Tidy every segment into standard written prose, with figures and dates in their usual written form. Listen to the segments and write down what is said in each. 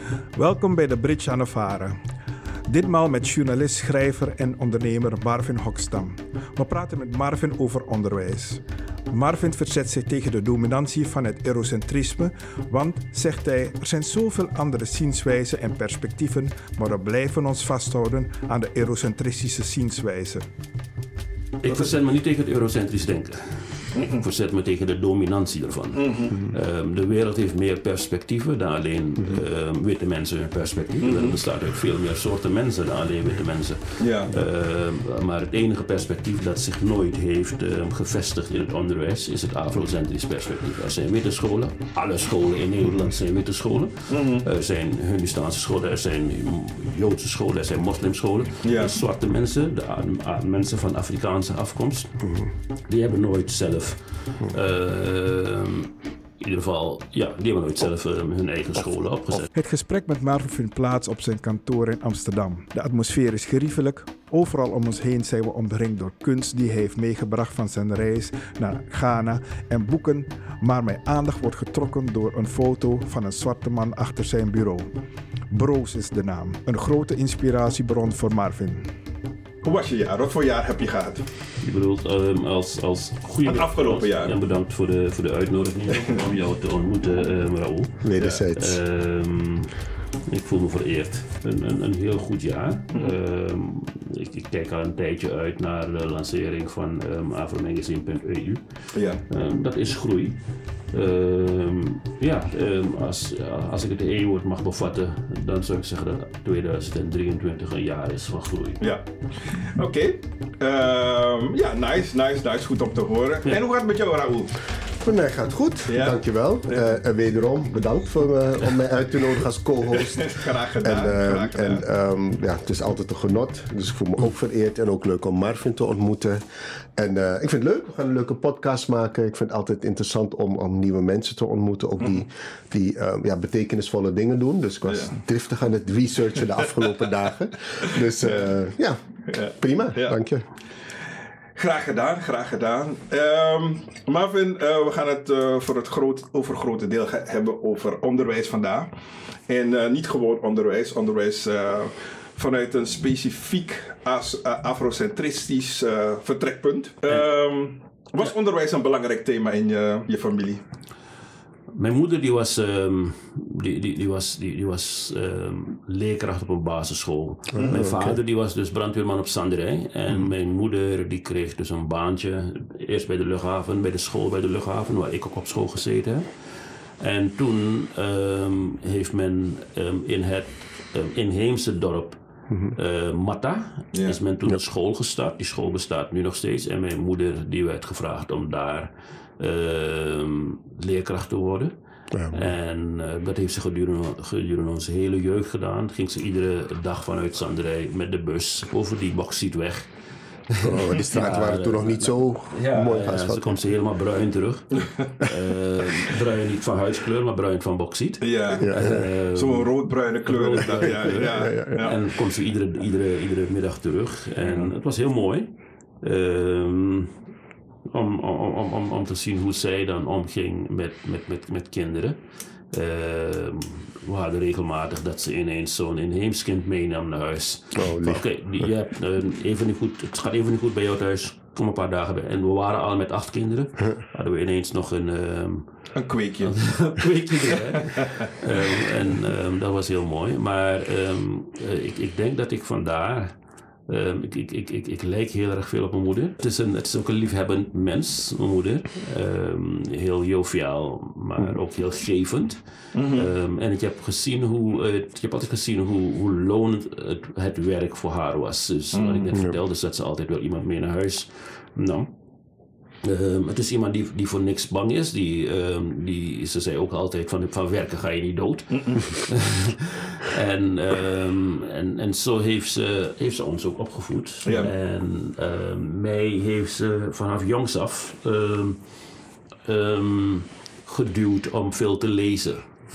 Welkom bij de Bridge aan de Varen. Ditmaal met journalist, schrijver en ondernemer Marvin Hokstam. We praten met Marvin over onderwijs. Marvin verzet zich tegen de dominantie van het eurocentrisme, want, zegt hij, er zijn zoveel andere zienswijzen en perspectieven, maar we blijven ons vasthouden aan de eurocentristische zienswijze. Ik verzet me niet tegen het eurocentrisch denken. Ik verzet me tegen de dominantie ervan. De wereld heeft meer perspectieven dan alleen witte mensen hun perspectieven. Er bestaat uit veel meer soorten mensen dan alleen witte mensen. Ja. Maar het enige perspectief dat zich nooit heeft gevestigd in het onderwijs is het afrocentrisch perspectief. Er zijn witte scholen, alle scholen in Nederland zijn witte scholen. Er zijn Hindustaanse scholen, er zijn Joodse scholen, er zijn moslimscholen. Ja. De zwarte mensen, de mensen van Afrikaanse afkomst, die hebben nooit zelf in ieder geval, ja, die hebben nooit zelf hun eigen scholen opgezet. Het gesprek met Marvin vindt plaats op zijn kantoor in Amsterdam. De atmosfeer is geriefelijk. Overal om ons heen zijn we omringd door kunst die hij heeft meegebracht van zijn reis naar Ghana en boeken. Maar mijn aandacht wordt getrokken door een foto van een zwarte man achter zijn bureau. Broos is de naam. Een grote inspiratiebron voor Marvin. Hoe was je jaar? Wat voor jaar heb je gehad? Je bedoelt als goede... Het afgelopen jaar. En bedankt voor de uitnodiging om jou te ontmoeten, Raoul. Wederzijds. Ik voel me vereerd. Een heel goed jaar. Ik kijk al een tijdje uit naar de lancering van afromagazine.eu. Ja. Dat is groei. Als ik het E-woord mag bevatten, dan zou ik zeggen dat 2023 een jaar is van groei. Ja. Oké. Ja, nice. Goed om te horen. Ja. En hoe gaat het met jou, Raoul? Voor mij gaat het goed, Ja. dankjewel. En wederom bedankt om mij uit te nodigen als co-host. Graag gedaan. Het is altijd een genot. Dus ik voel me ook vereerd en ook leuk om Marvin te ontmoeten. En ik vind het leuk, we gaan een leuke podcast maken. Ik vind het altijd interessant om nieuwe mensen te ontmoeten. Ook die betekenisvolle dingen doen. Dus ik was driftig aan het researchen de afgelopen dagen. Dus prima, dank je. Graag gedaan. Marvin, we gaan het voor het overgrote deel hebben over onderwijs vandaag. En niet gewoon onderwijs vanuit een specifiek afrocentristisch vertrekpunt. Was onderwijs een belangrijk thema in je familie? Mijn moeder die was leerkracht op een basisschool. Mijn vader die was dus brandweerman op Sanderij. En mijn moeder die kreeg dus een baantje. Eerst bij de luchthaven, bij de school bij de luchthaven, waar ik ook op school gezeten heb. En toen heeft men in het inheemse dorp Matta is men toen een school gestart. Die school bestaat nu nog steeds. En mijn moeder die werd gevraagd om daar leerkracht te worden. Ja, en dat heeft ze gedurende onze hele jeugd gedaan. Ging ze iedere dag vanuit Sanderij met de bus over die bokzietweg. Die straten waren toen nog niet zo mooi. Ze komt ze helemaal bruin terug. Bruin niet van huidskleur, maar bruin van bokziet. Zo'n roodbruine kleur. En komt ze iedere middag terug. En het was heel mooi. Om te zien hoe zij dan omging met kinderen. We hadden regelmatig dat ze ineens zo'n inheems kind meenam naar huis. Het gaat even niet goed bij jou thuis. Kom een paar dagen bij. En we waren al met 8 kinderen. Hadden we ineens nog een kweekje. Een kweekje erbij. Dat was heel mooi. Maar ik denk dat ik vandaar... Ik lijk heel erg veel op mijn moeder. Het is ook een liefhebbend mens, mijn moeder. Heel joviaal, maar ook heel gevend. En ik heb altijd gezien hoe lonend het werk voor haar was. Dus wat ik net vertelde, is dat ze altijd wel iemand mee naar huis nam. Het is iemand die voor niks bang is. Ze zei ook altijd van werken ga je niet dood. En zo heeft ze ons ook opgevoed. Ja. En mij heeft ze vanaf jongs af geduwd om veel te lezen.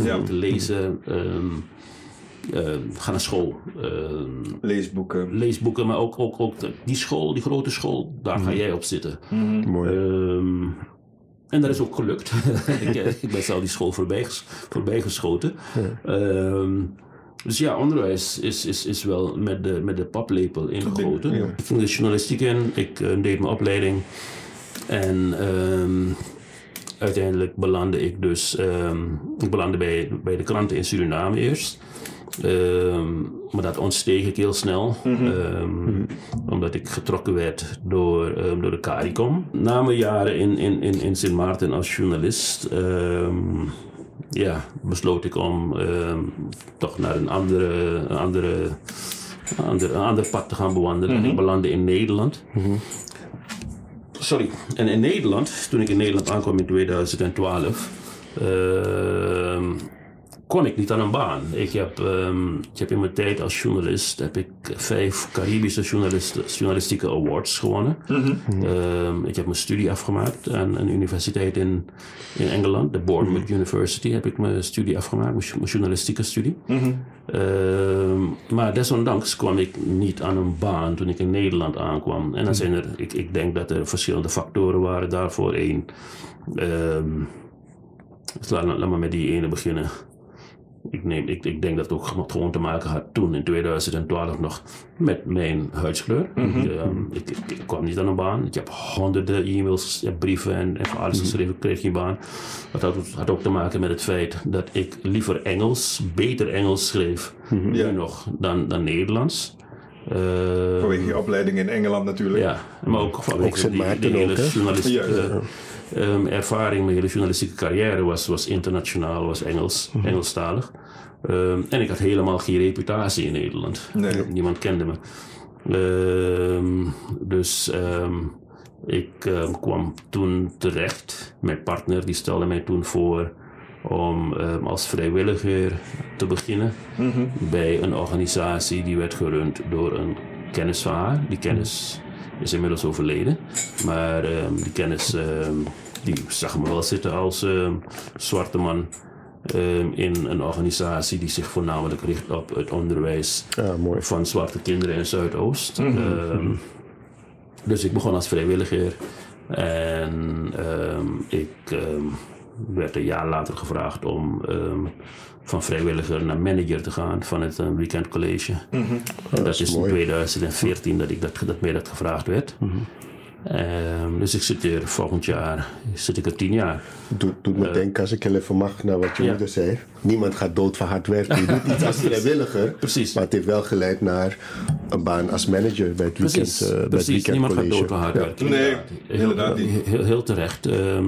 Ga naar school. Leesboeken, maar ook die school, die grote school, daar ga jij op zitten. Mooi. En dat is ook gelukt. Ik ben zelf die school voorbij geschoten. Dus ja, onderwijs is wel met de paplepel ingegoten. Ja. Ik ging de journalistiek in, ik deed mijn opleiding. En uiteindelijk belandde ik dus bij de kranten in Suriname eerst. Maar dat ontsteeg ik heel snel, omdat ik getrokken werd door de CARICOM. Na mijn jaren in Sint Maarten als journalist besloot ik om toch naar een ander pad te gaan bewandelen. En ik belandde in Nederland. En in Nederland, toen ik in Nederland aankwam in 2012... kon ik niet aan een baan. Ik heb in mijn tijd als journalist heb ik 5 Caribische journalistieke awards gewonnen. Ik heb mijn studie afgemaakt aan een universiteit in Engeland, de Bournemouth University, heb ik mijn studie afgemaakt, mijn journalistieke studie. Maar desondanks kwam ik niet aan een baan toen ik in Nederland aankwam. En dan zijn er, ik denk dat er verschillende factoren waren daarvoor. Laat maar met die ene beginnen. Ik denk dat het ook gewoon te maken had toen in 2012 nog met mijn huidskleur. Ik kwam niet aan een baan. Ik heb honderden e-mails, brieven en alles geschreven. Ik kreeg geen baan. Dat had ook te maken met het feit dat ik liever beter Engels schreef nu nog dan Nederlands. Vanwege je opleiding in Engeland natuurlijk. Ja, maar ook vanwege de hele journalistieke ervaring. Mijn hele journalistieke carrière was internationaal, was Engelstalig. En ik had helemaal geen reputatie in Nederland. Nee. Niemand kende me. Ik kwam toen terecht. Mijn partner die stelde mij toen voor om als vrijwilliger te beginnen bij een organisatie die werd gerund door een kennis van haar. Die kennis is inmiddels overleden, maar die kennis die zag me wel zitten als zwarte man in een organisatie die zich voornamelijk richt op het onderwijs van zwarte kinderen in Zuidoost. Dus ik begon als vrijwilliger en ik werd een jaar later gevraagd om van vrijwilliger naar manager te gaan van het Weekend College. En dat is in 2014 dat mij dat gevraagd werd. Dus ik zit er volgend jaar, zit er 10 jaar. Doet me denken, als ik heel even mag, naar wat je moeder zei. Niemand gaat dood van hard werken. Je doet iets als vrijwilliger. Precies. Maar het heeft wel geleid naar een baan als manager bij het Weekend, Precies. Niemand gaat dood van hard werken. Nee, inderdaad niet. Heel terecht.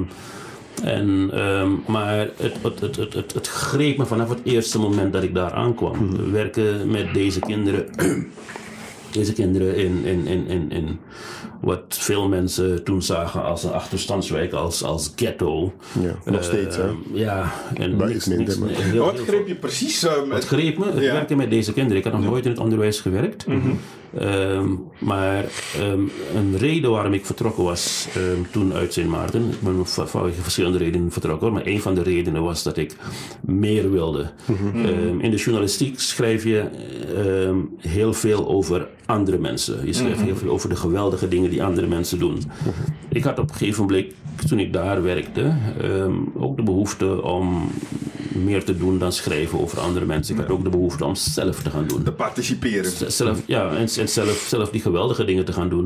Maar het greep me vanaf het eerste moment dat ik daar aankwam. Werken met deze kinderen. Deze kinderen in wat veel mensen toen zagen als een achterstandswijk, als ghetto. Ja, nog steeds, hè? Ja, en wat greep je precies? Wat greep me? Het werken met deze kinderen. Ik had nog nooit in het onderwijs gewerkt. Maar een reden waarom ik vertrokken was toen uit Sint Maarten, ik ben vanwege verschillende redenen vertrokken, maar een van de redenen was dat ik meer wilde. In de journalistiek schrijf je heel veel over andere mensen. Je schrijft heel veel over de geweldige dingen die andere mensen doen. Ik had op een gegeven moment, toen ik daar werkte, ook de behoefte om meer te doen dan schrijven over andere mensen. Ik had ook de behoefte om zelf te gaan doen. Te participeren. En zelf die geweldige dingen te gaan doen.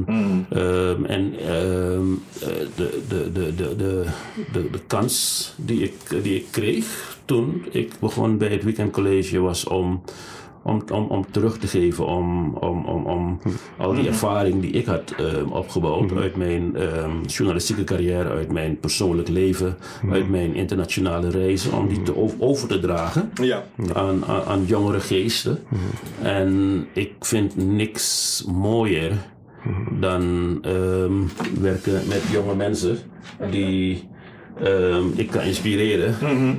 De kans die ik kreeg toen ik begon bij het Weekend College was om terug te geven, om al die ervaring die ik had opgebouwd uit mijn journalistieke carrière, uit mijn persoonlijk leven, uit mijn internationale reizen, om die over te dragen aan jongere geesten. En ik vind niks mooier dan werken met jonge mensen die ik kan inspireren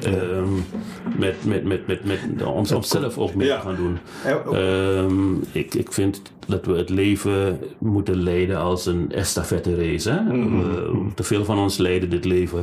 om zelf ook mee te gaan doen. Ik vind dat we het leven moeten leiden als een estafette race. Te veel van ons leiden dit leven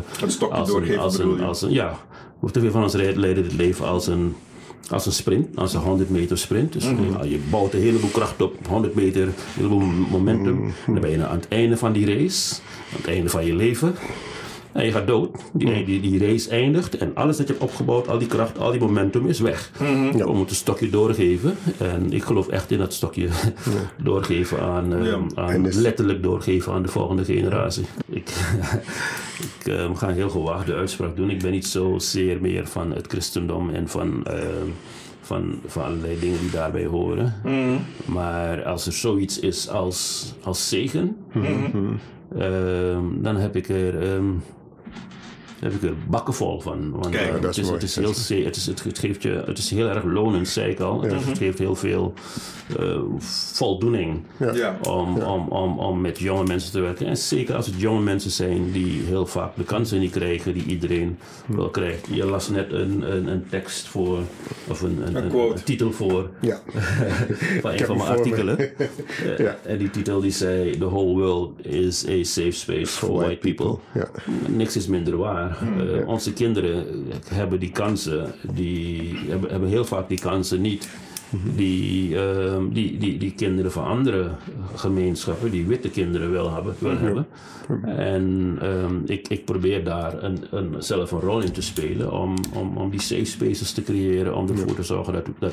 te veel van ons leiden dit leven als een sprint, als een 100 meter sprint. Dus je bouwt een heleboel kracht op, 100 meter, een heleboel momentum. Dan ben je aan het einde van die race, aan het einde van je leven. En je gaat dood. Die race eindigt. En alles dat je hebt opgebouwd, al die kracht, al die momentum is weg. We moeten een stokje doorgeven. En ik geloof echt in dat stokje doorgeven aan letterlijk doorgeven aan de volgende generatie. Ik ga een heel gewaagde uitspraak doen. Ik ben niet zozeer meer van het christendom en van allerlei dingen die daarbij horen. Maar als er zoiets is als zegen, dan heb ik er bakken vol van. Want Kijk, het is heel erg lonend, zei ik al. Het geeft heel veel voldoening om met jonge mensen te werken. En zeker als het jonge mensen zijn die heel vaak de kansen niet krijgen die iedereen wel krijgt. Je las net een tekst voor, of een titel voor van een van mijn artikelen. En die titel die zei: The whole world is a safe space for white people. Niks is minder waar. Onze kinderen hebben die kansen, hebben heel vaak die kansen niet die kinderen van andere gemeenschappen, die witte kinderen wel hebben. En ik probeer daar zelf een rol in te spelen om die safe spaces te creëren, om ervoor te zorgen dat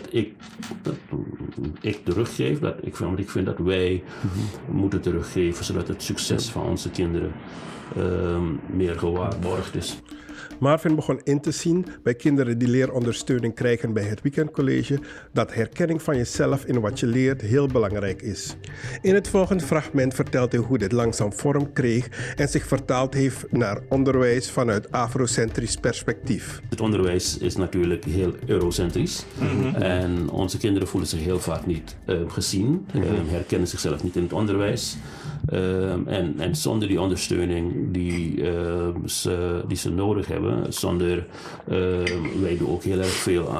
ik teruggeef. Want ik vind dat wij moeten teruggeven, zodat het succes van onze kinderen meer gewaarborgd is. Marvin begon in te zien bij kinderen die leerondersteuning krijgen bij het weekendcollege dat herkenning van jezelf in wat je leert heel belangrijk is. In het volgende fragment vertelt hij hoe dit langzaam vorm kreeg en zich vertaald heeft naar onderwijs vanuit afrocentrisch perspectief. Het onderwijs is natuurlijk heel eurocentrisch en onze kinderen voelen zich heel vaak niet gezien, herkennen zichzelf niet in het onderwijs. En zonder die ondersteuning die ze nodig hebben, wij doen ook heel erg veel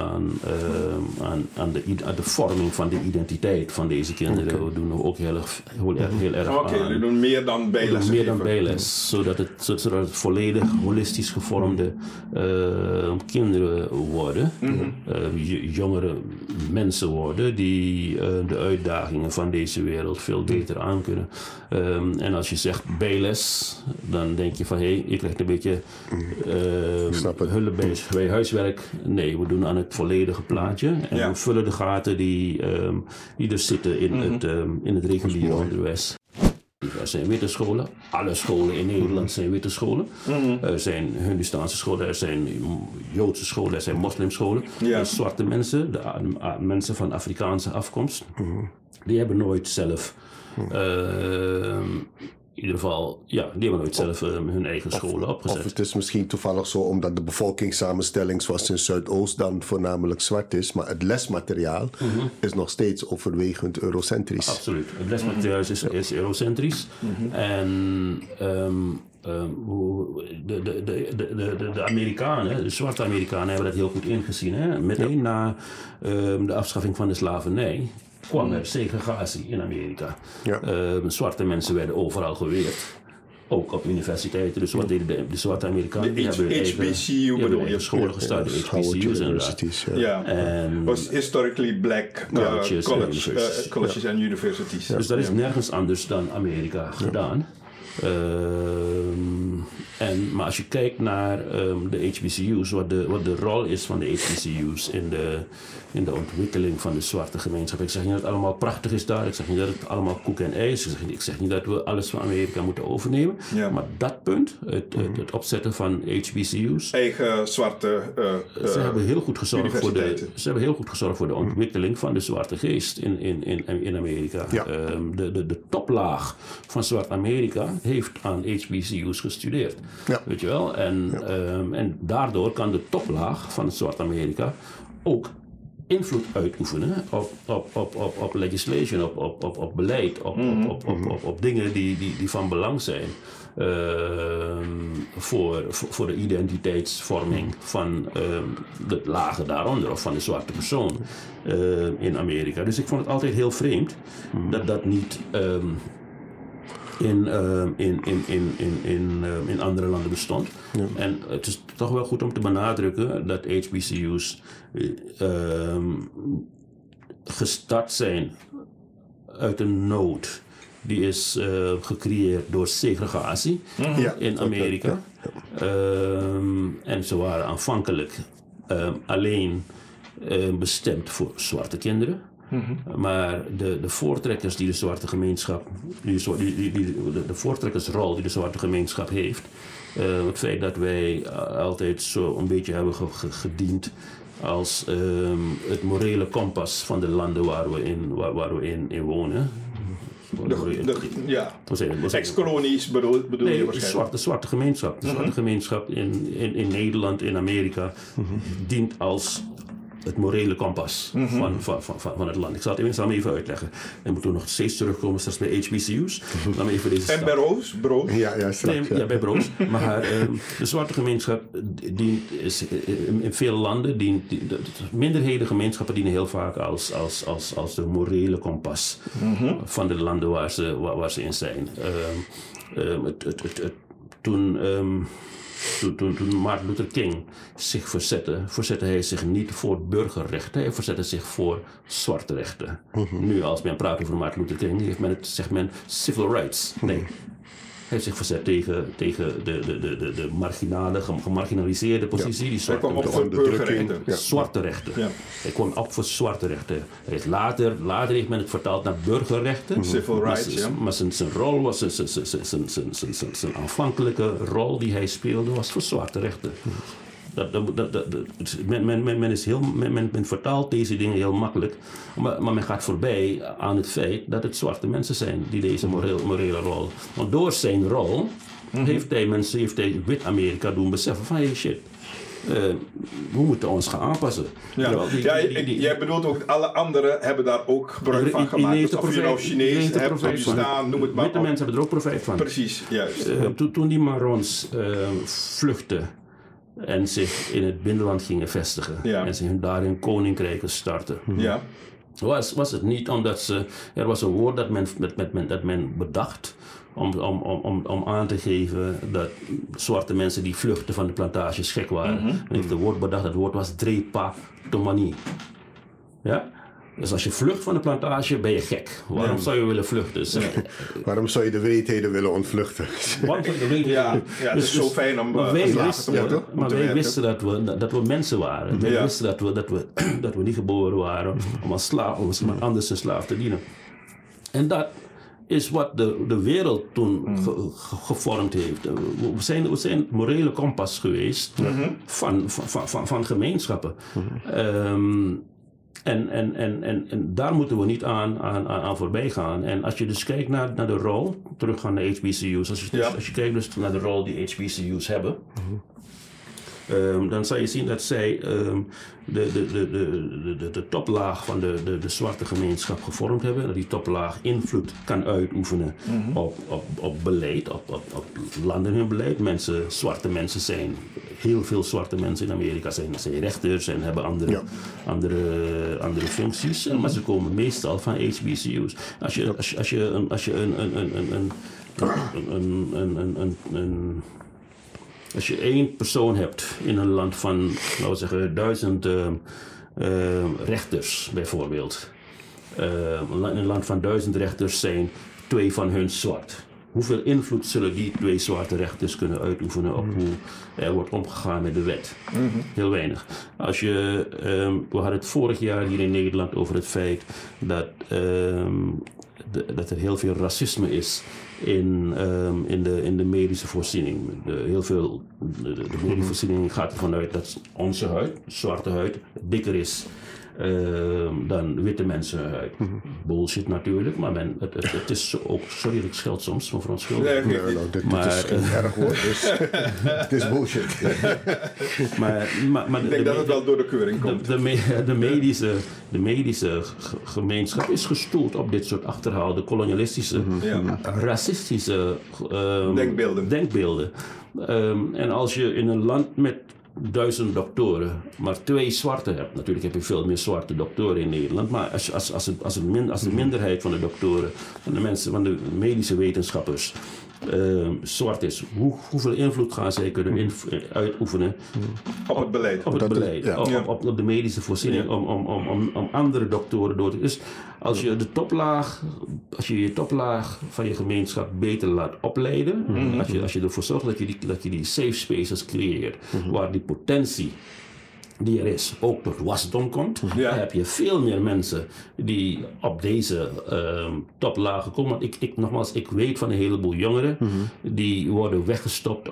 aan de vorming van de identiteit van deze kinderen. We doen ook heel erg jullie doen meer dan bijles. Meer dan bijles, zodat het volledig holistisch gevormde kinderen worden. Jongere mensen worden die de uitdagingen van deze wereld veel beter aankunnen. En als je zegt bijles, dan denk je van je krijgt een beetje hulp bij huiswerk. Nee, we doen aan het volledige plaatje. En we vullen de gaten die er zitten in het reguliere onderwijs. Er zijn witte scholen. Alle scholen in Nederland zijn witte scholen. Er zijn Hindustaanse scholen, er zijn Joodse scholen, er zijn moslimscholen. Zwarte mensen, de mensen van Afrikaanse afkomst, die hebben nooit zelf in ieder geval, die hebben nooit zelf hun eigen scholen opgezet. Of het is misschien toevallig zo omdat de bevolkingssamenstelling zoals in Zuidoost dan voornamelijk zwart is, maar het lesmateriaal is nog steeds overwegend eurocentrisch. Absoluut. Het lesmateriaal is eurocentrisch. En de Amerikanen, de zwarte Amerikanen, hebben dat heel goed ingezien. Hè? Meteen na de afschaffing van de slavernij kwam er segregatie in Amerika. Zwarte mensen werden overal geweerd. Ook op universiteiten. Dus wat deden de zwarte Amerikanen? De HBCU bedoel je? Scholen gestart, de HBCU's inderdaad. En was historically black colleges en universities. Dus dat is nergens anders dan Amerika gedaan. Maar als je kijkt naar de HBCU's, wat de rol is van de HBCU's in de ontwikkeling van de zwarte gemeenschap. Ik zeg niet dat het allemaal prachtig is daar. Ik zeg niet dat het allemaal koek en ei is. Ik zeg niet dat we alles van Amerika moeten overnemen. Maar dat punt, het opzetten van HBCU's. Eigen zwarte ze hebben heel goed gezorgd voor de ontwikkeling van de zwarte geest in Amerika. De toplaag van zwart Amerika heeft aan HBCU's gestudeerd. Weet je wel? En daardoor kan de toplaag van zwart Amerika ook invloed uitoefenen op legislation, op beleid, op dingen die van belang zijn voor de identiteitsvorming van de lagen daaronder of van de zwarte persoon in Amerika. Dus ik vond het altijd heel vreemd dat niet in andere landen bestond. En het is toch wel goed om te benadrukken dat HBCU's gestart zijn uit een nood die is gecreëerd door segregatie in Amerika. En ze waren aanvankelijk alleen bestemd voor zwarte kinderen. Maar de voortrekkers die de zwarte gemeenschap, de voortrekkersrol die de zwarte gemeenschap heeft, het feit dat wij altijd zo een beetje hebben gediend als het morele kompas van de landen waar we in wonen. Ex-kolonies bedoel je waarschijnlijk? De zwarte gemeenschap. De zwarte gemeenschap in Nederland, in Amerika, dient als het morele kompas van het land. Ik zal het even uitleggen. En moeten we nog steeds terugkomen straks bij HBCU's. Laat me even deze en bij Broos? Bij Broos. Maar de zwarte gemeenschap dient in veel landen, de minderhedengemeenschappen dienen heel vaak als de morele kompas van de landen waar ze in zijn. Toen Martin Luther King zich verzette hij zich niet voor burgerrechten, hij verzette zich voor zwarte rechten. Nu, als men praat over Martin Luther King, zegt men civil rights. Nee. Hij heeft zich verzet tegen de gemarginaliseerde positie. Die hij kwam op voor burgerrechten. Zwarte rechten. Ja. Hij kwam op voor zwarte rechten. Later heeft men het vertaald naar burgerrechten. Civil rights, maar zijn rol was, zijn aanvankelijke rol die hij speelde, was voor zwarte rechten. Men vertaalt deze dingen heel makkelijk, maar men gaat voorbij aan het feit dat het zwarte mensen zijn die deze morele rol. Want door zijn rol heeft hij wit-Amerika doen beseffen van hey shit. We moeten ons gaan aanpassen. Jij bedoelt ook alle anderen hebben daar ook gebruik van gemaakt. Dus of je nou Chinees hebt, Pakistan, noem het maar. Witte mensen hebben er ook profijt van. Precies, juist. Toen die Marons vluchtten en zich in het binnenland gingen vestigen en ze daar hun koninkrijken starten. Was het niet omdat er was een woord dat men bedacht om aan te geven dat zwarte mensen die vluchten van de plantages gek waren. Men heeft het woord bedacht, dat woord was drepatomanie. Ja? Dus als je vlucht van de plantage, ben je gek. Waarom zou je willen vluchten? Waarom zou je de wreedheden willen ontvluchten? Het is zo fijn om geslagen te worden. Maar wij wisten dat we mensen waren. Wij wisten dat we niet geboren waren om als anders een slaaf te dienen. En dat is wat de wereld toen gevormd heeft. We zijn het morele kompas geweest van gemeenschappen. En daar moeten we niet aan voorbij gaan. En als je dus kijkt naar de rol, teruggaan naar HBCU's, als je kijkt dus naar de rol die HBCU's hebben, dan zal je zien dat zij de toplaag van de zwarte gemeenschap gevormd hebben. Dat die toplaag invloed kan uitoefenen op beleid, op landen hun beleid. Zwarte mensen zijn, heel veel zwarte mensen in Amerika zijn rechters en hebben andere functies. Maar ze komen meestal van HBCU's. Als je één persoon hebt in een land van, laten we zeggen, 1000 rechters bijvoorbeeld. In een land van 1000 rechters zijn 2 van hun zwart. Hoeveel invloed zullen die 2 zwarte rechters kunnen uitoefenen op hoe er wordt omgegaan met de wet? Heel weinig. We hadden het vorig jaar hier in Nederland over het feit dat er heel veel racisme is in de medische voorziening. De medische voorziening gaat ervan uit dat onze huid, zwarte huid, dikker is dan witte mensen huid. Bullshit natuurlijk, maar het is ook, sorry dat ik scheld soms, maar verontschuldiging. Dit is geen erg woord, dus het is bullshit. Ik denk dat het wel door de keuring komt. De medische gemeenschap is gestoeld op dit soort achterhaalde kolonialistische, racistische denkbeelden. En als je in een land met 1000 doktoren, maar 2 zwarte hebt. Natuurlijk heb je veel meer zwarte doktoren in Nederland, maar als de minderheid van de doktoren, van de mensen, van de medische wetenschappers, zwart is, hoeveel invloed gaan zij kunnen uitoefenen Op het beleid. op het beleid, ja. op de medische voorziening, om andere doktoren door te... Dus als je je toplaag van je gemeenschap beter laat opleiden, als je ervoor zorgt dat je die safe spaces creëert, waar die potentie die er is, ook tot wasdom komt, dan heb je veel meer mensen die op deze toplagen komen. Want nogmaals, ik weet van een heleboel jongeren die worden weggestopt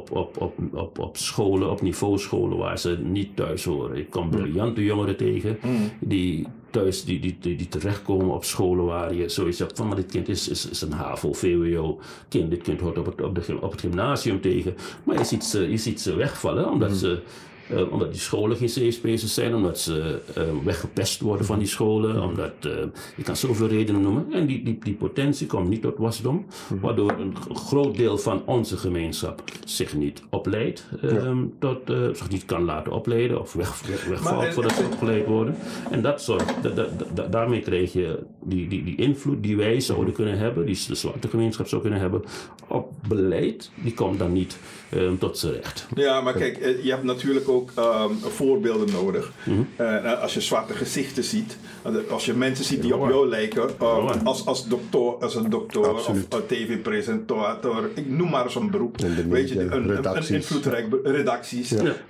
op scholen, op niveauscholen waar ze niet thuis horen. Ik kom briljante jongeren tegen die thuis die terechtkomen op scholen waar je zoiets hebt van, maar dit kind is een HAVO, VWO kind, dit kind hoort op het gymnasium tegen. Maar je ziet ze wegvallen omdat die scholen geen safe spaces zijn, omdat ze weggepest worden van die scholen, omdat je kan zoveel redenen noemen. En die potentie komt niet tot wasdom, waardoor een groot deel van onze gemeenschap zich niet opleidt, zich niet kan laten opleiden of wegvalt voordat ze opgeleid worden. En dat zorgt, daarmee krijg je die invloed die wij zouden kunnen hebben, die de zwarte gemeenschap zou kunnen hebben, op beleid, die komt dan niet tot z'n recht. Ja, maar kijk, je hebt natuurlijk ook voorbeelden nodig. Als je zwarte gezichten ziet, als je mensen ziet die op jou lijken, als een dokter of een tv-presentator, ik noem maar zo'n beroep, weet je, een invloedrijk redacties,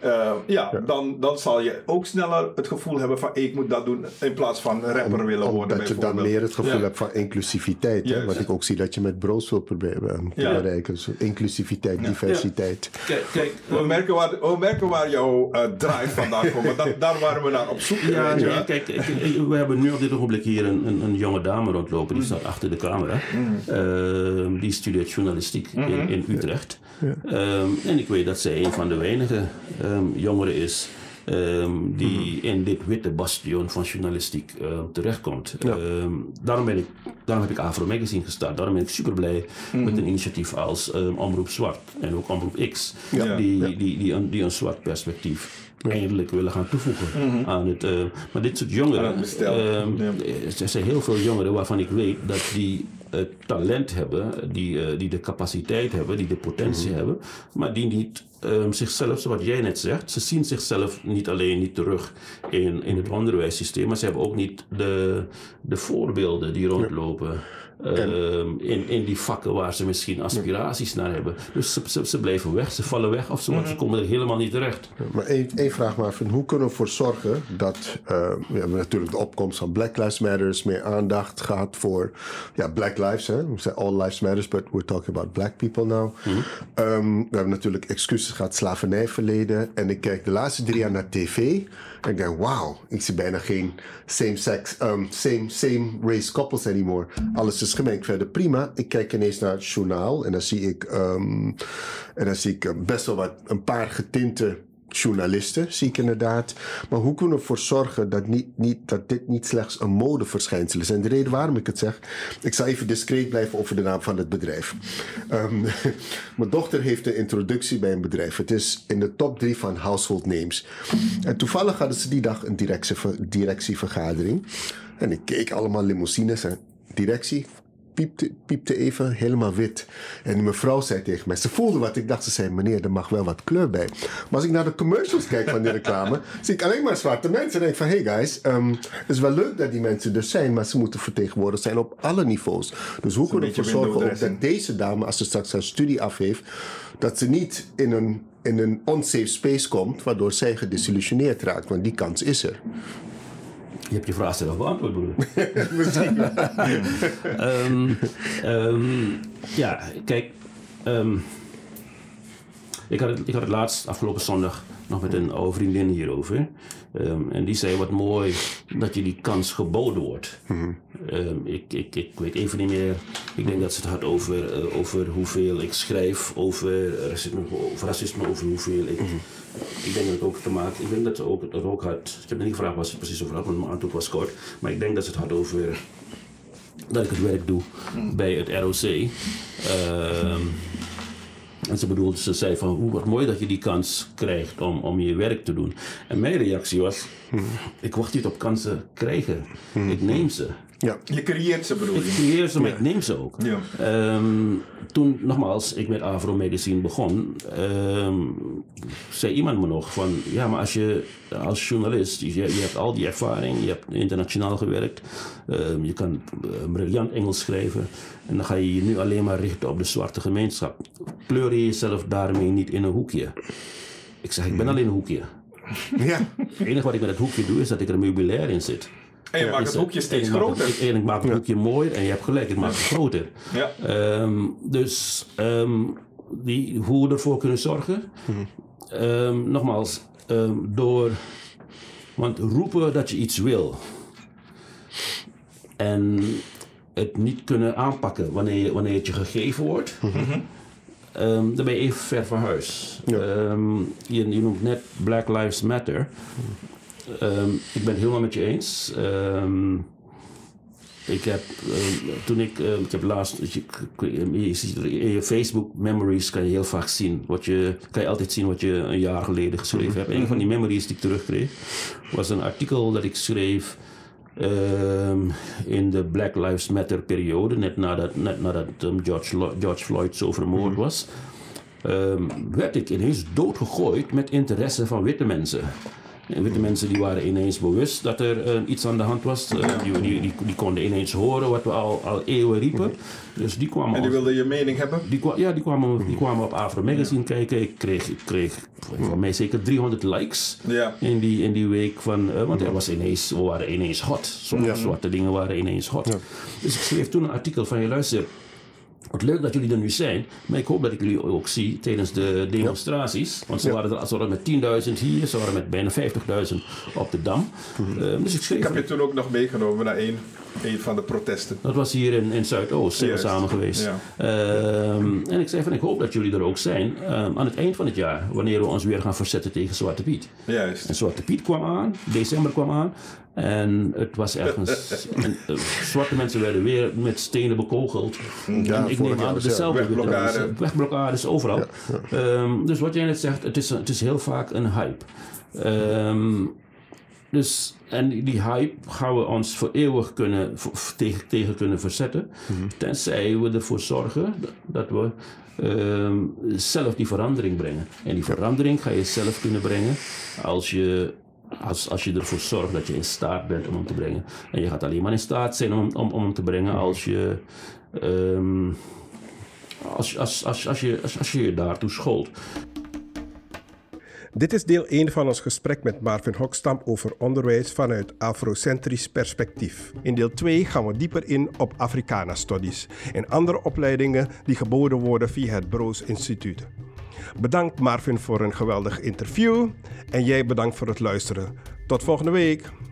dan zal je ook sneller het gevoel hebben van ik moet dat doen in plaats van rapper willen worden. Omdat je dan meer het gevoel hebt van inclusiviteit, hè? Wat ik ook zie dat je met Broos wil proberen te bereiken. Dus inclusiviteit, diversiteit. Kijk, we merken waar jouw drive vandaan komt. Daar waren we naar op zoek. Kijk, we hebben nu op dit ogenblik hier een jonge dame rondlopen. Die staat achter de camera. Die studeert journalistiek in Utrecht. En ik weet dat zij een van de weinige jongeren is die in dit witte bastion van journalistiek terechtkomt. Daarom heb ik Afro Magazine gestart. Daarom ben ik super blij met een initiatief als Omroep Zwart en ook Omroep X, die een zwart perspectief eindelijk willen gaan toevoegen aan het... maar dit soort jongeren, er zijn heel veel jongeren waarvan ik weet dat die talent hebben, die de capaciteit hebben, die de potentie hebben, maar die niet zichzelf, zoals jij net zegt, ze zien zichzelf niet alleen niet terug in het onderwijssysteem, maar ze hebben ook niet de voorbeelden die rondlopen. In die vakken waar ze misschien aspiraties naar hebben. Dus ze blijven weg, ze vallen weg of ze komen er helemaal niet terecht. Maar één vraag maar, hoe kunnen we ervoor zorgen dat we hebben natuurlijk de opkomst van Black Lives Matter, meer aandacht gehad voor Black Lives, hè? We zeggen all lives matters, but we're talking about black people now. We hebben natuurlijk excuses gehad, slavernijverleden, en ik kijk de laatste 3 jaar naar tv en ik denk, wauw, ik zie bijna geen same race couples anymore. Alles is gemengd. Verder prima. Ik kijk ineens naar het journaal en dan zie ik best wel een paar getinte journalisten, zie ik inderdaad. Maar hoe kunnen we ervoor zorgen dat dit niet slechts een modeverschijnsel is? En de reden waarom ik het zeg, ik zal even discreet blijven over de naam van het bedrijf. Mijn dochter heeft een introductie bij een bedrijf. Het is in de top 3 van household names. En toevallig hadden ze die dag een directievergadering. En ik keek allemaal limousines en directie piepte even helemaal wit. En die mevrouw zei tegen mij, ze voelde wat ik dacht. Ze zei, meneer, er mag wel wat kleur bij. Maar als ik naar de commercials kijk van die reclame, zie ik alleen maar zwarte mensen. En denk ik van, hey guys, het is wel leuk dat die mensen er zijn, maar ze moeten vertegenwoordigd zijn op alle niveaus. Dus hoe kunnen we ervoor zorgen ook dat deze dame, als ze straks haar studie af heeft, dat ze niet in een unsafe space komt, waardoor zij gedesillusioneerd raakt. Want die kans is er. Je hebt je vraag zelf beantwoord, broer. Misschien. Kijk. Ik had het laatst, afgelopen zondag, nog met een oude vriendin hierover. En die zei, wat mooi dat je die kans geboden wordt. Ik weet even niet meer. Ik denk dat ze het had over hoeveel ik schrijf, over racisme, over hoeveel ik... Ik denk dat het ook te maken... Ik denk dat ze het ook had... Ik heb niet gevraagd wat ze precies over had, want mijn antwoord was kort. Maar ik denk dat ze het had over... dat ik het werk doe bij het ROC. En ze zei van, wat mooi dat je die kans krijgt om je werk te doen. En mijn reactie was, ik wacht niet op kansen krijgen. Ik neem ze. Ja. Je creëert ze, bedoel Ik je? creëer ze, maar ik neem ze ook. Ja. Toen, nogmaals, ik met Afro Magazine begon, zei iemand me nog van, ja, maar als je als journalist, je hebt al die ervaring, je hebt internationaal gewerkt, je kan briljant Engels schrijven en dan ga je je nu alleen maar richten op de zwarte gemeenschap. Kleur je jezelf daarmee niet in een hoekje? Ik zeg, ik ben alleen een hoekje. Ja. Het enige wat ik met het hoekje doe, is dat ik er een meubilair in zit. En je maakt het hoekje steeds groter. Ik maak het hoekje mooier en je hebt gelijk, ik maak het groter. Ja. Hoe we ervoor kunnen zorgen? Nogmaals, want roepen dat je iets wil en het niet kunnen aanpakken wanneer het je gegeven wordt, dan ben je even ver van huis. Ja. Je noemt net Black Lives Matter. Ik ben het helemaal met je eens. Ik heb laatst, in je Facebook memories kan je heel vaak zien. Kan je altijd zien wat je een jaar geleden geschreven hebt. Een van die memories die ik terugkreeg was een artikel dat ik schreef in de Black Lives Matter periode, net nadat George Floyd zo vermoord was. Werd ik ineens doodgegooid met interesse van witte mensen. En witte mensen die waren ineens bewust dat er iets aan de hand was. Die konden ineens horen wat we al eeuwen riepen. Dus die kwamen. En die wilden je mening hebben? Die kwamen op Afro Magazine kijken. Ik kreeg van mij zeker 300 likes in die week. Want we waren ineens hot. Zwarte dingen waren ineens hot. Ja. Dus ik schreef toen een artikel van je luister. Wat leuk dat jullie er nu zijn, maar ik hoop dat ik jullie ook zie tijdens de demonstraties. Want ze waren met 10.000 hier, ze waren met bijna 50.000 op de Dam. Dus ik heb je toen ook nog meegenomen naar een van de protesten. Dat was hier in Zuidoost, zijn we samen geweest. Ja. En ik zei van, ik hoop dat jullie er ook zijn aan het eind van het jaar, wanneer we ons weer gaan verzetten tegen Zwarte Piet. Juist. En Zwarte Piet kwam aan, december kwam aan. En het was ergens. Zwarte mensen werden weer met stenen bekogeld. Ja, en ik neem aan dezelfde wegblokkades overal. Ja. Dus wat jij net zegt, het is heel vaak een hype. En die hype gaan we ons voor eeuwig tegen kunnen verzetten. Tenzij we ervoor zorgen dat we zelf die verandering brengen. En die verandering ga je zelf kunnen brengen als je ervoor zorgt dat je in staat bent om hem te brengen. En je gaat alleen maar in staat zijn om hem te brengen als je daartoe schoolt. Dit is deel 1 van ons gesprek met Marvin Hokstam over onderwijs vanuit afrocentrisch perspectief. In deel 2 gaan we dieper in op Africana Studies en andere opleidingen die geboden worden via het Broos Instituut. Bedankt Marvin voor een geweldig interview en jij bedankt voor het luisteren. Tot volgende week.